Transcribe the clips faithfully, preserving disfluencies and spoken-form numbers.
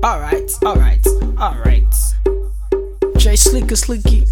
Alright, alright, alright. J Slicky Slicky.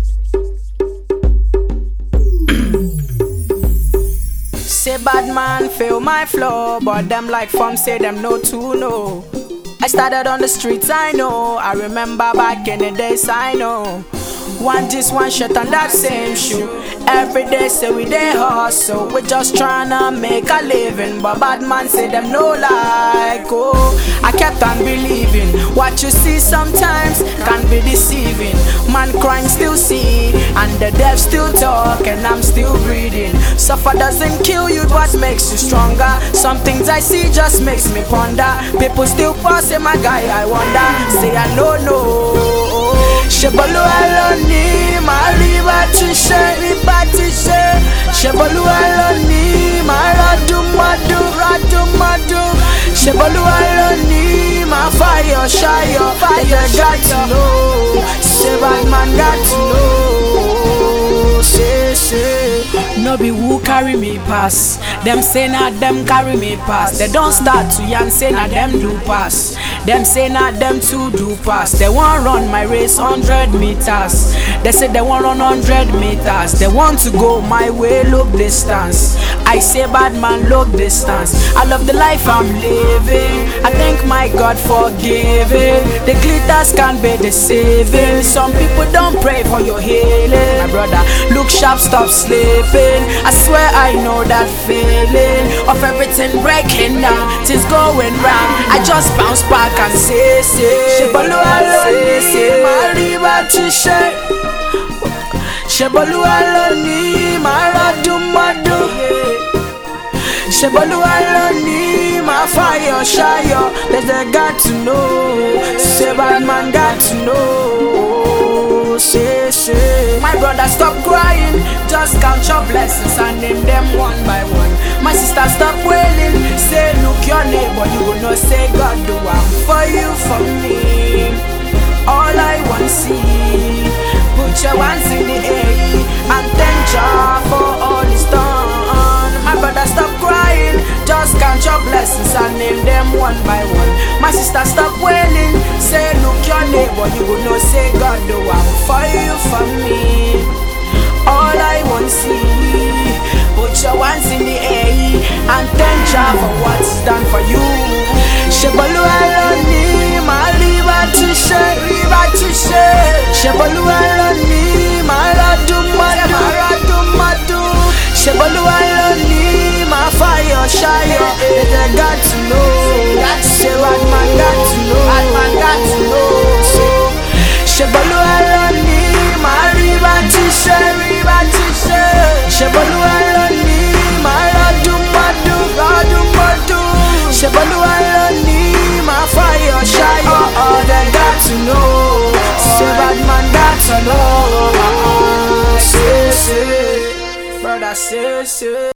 Say bad man feel my flow, but them like fun say them no to know. I started on the streets, I know. I remember back in the days, I know. One just one shot on that same shoe. Every day say we dey hustle. We just tryna make a living, but bad man say them no like. Oh, I kept on believing. What you see sometimes can be deceiving. Man crying still see, and the deaf still talk, and I'm still breathing. Suffer doesn't kill you, but makes you stronger. Some things I see just makes me ponder. People still passing my guy, I wonder. Say I no know. Shebolu aloni, mariba tishe, riba tishe. Shebolu aloni, maradu madu, radu madu. Shebolu aloni, ma fire, shire, fire, got to know. Say bad man got to know. Say, say. No be who carry me pass. Them say na them carry me pass. They don't start to yarn say na them do pass. Them say na them too do pass. They want run my race hundred meters. They say they want run hundred meters. They want to go my way, look distance. I say bad man, look distance. I love the life I'm living. I thank my God for giving. The glitters can be deceiving. Some people don't pray for your healing. My brother, look sharp, stop sleeping. I swear I know that feeling of everything breaking down, things going round. I just bounce back and say, say Shebolu aloni, mariba tishe. Shebolu aloni, maradu madu. Shebolu aloni, my fire, shire. There's a got to know. Say bad man got to know. Say, say. My brother, stop crying. Just count your blessings and name them one by one. My sister, stop wailing. Say, look your neighbor, you will not say God do one for you, for me. All I want to see. Put your hands in the air and thank God for all He's done. My brother, stop crying. Just count your blessings and name them one by one. My sister, stop wailing. Say, look your neighbor, you will not say God do one for you, for me. All I want to see. Put your hands in the air and thank God for what He's done for you. Shebolu aloni, mariba tishe, riba tishe. Shebolu aloni, maradu madu, maradu madu. Shebolu aloni, my fire, shire. They got to know. Say bad man got to know. Bad man got to know. Shebolu aloni, mariba tishe, riba tishe. Shebolu aloni, maradu madu, radu madu. Shebolu aloni, my fire, shire. Oh, oh, they got to know. Say bad man got to know. Say, say, brother, say, say.